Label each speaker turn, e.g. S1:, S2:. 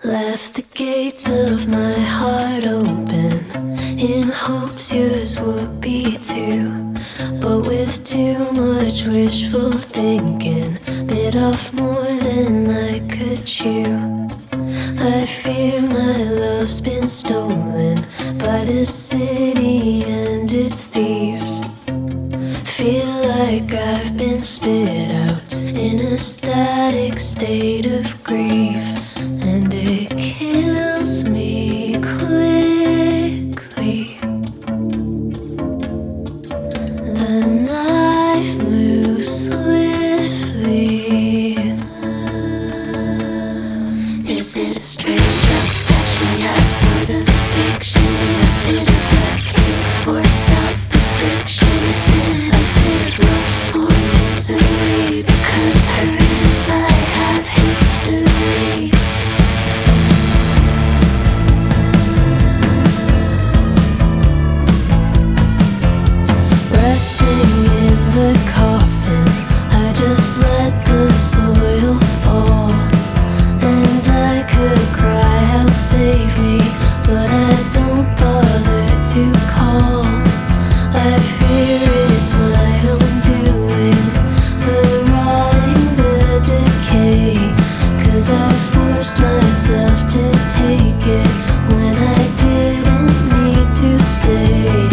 S1: Left the gates of my heart open in hopes yours would be too. But with too much wishful thinking, bit off more than I could chew. I fear my love's been stolen by this city and its thieves. Feel like I've been spit out in a static state of grief, and it kills me quickly. The knife moves swiftly. Is it a strange obsession? Yeah, sort of addiction. A bit of a kick for self-affliction. Is it a bit of lust for misery? Because hurt I have history. Resting in the coffin, I just let the soil fall. And I could cry out, save me, but I don't bother to call. I fear it's my own doing, the rotting, the decay. 'Cause I forced myself to take it when I didn't need to stay.